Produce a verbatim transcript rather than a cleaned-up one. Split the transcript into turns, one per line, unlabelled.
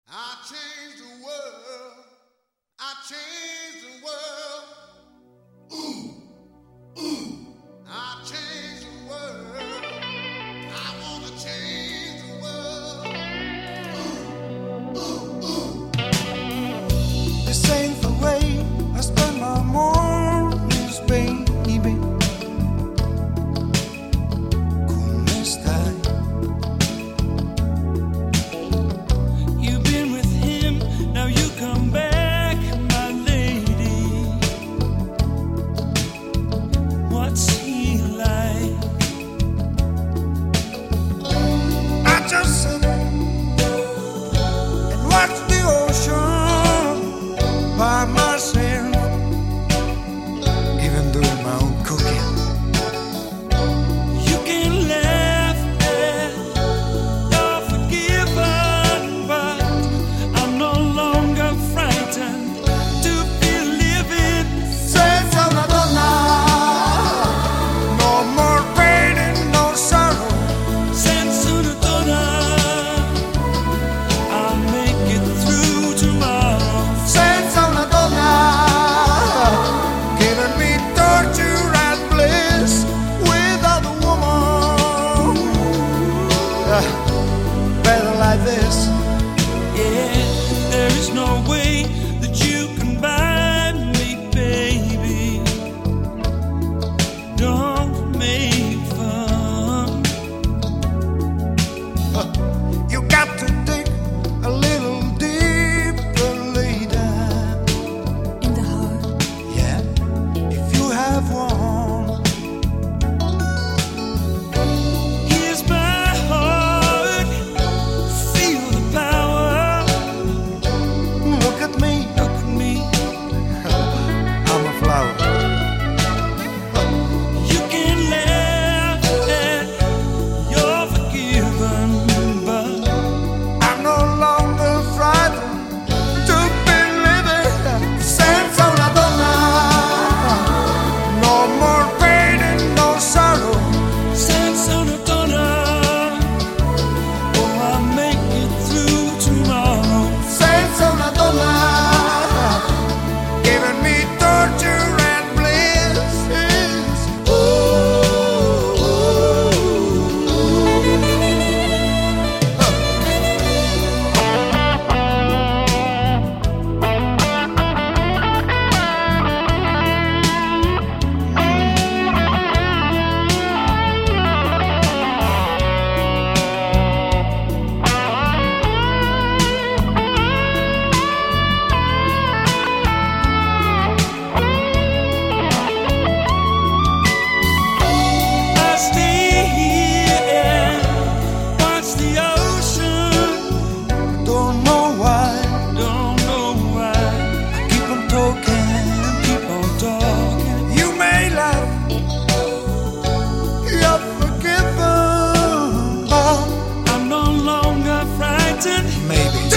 I changed the world. I changed the world. Ooh, ooh. I changed the world. I want to change the world. Ooh, ooh, ooh.
This ain't the way I spend my mornings, baby. By myself, even doing my own cooking. You can laugh at you're forgiven, but I'm no longer frightened to be living. Senza una donna, no more pain and no sorrow. Senza una donna, I'll make it through tomorrow. Better like this. Yeah, there is no way that you can buy me, baby. Don't make fun. uh, You got to dig a little deeper later. In the heart. Yeah, if you have one. Maybe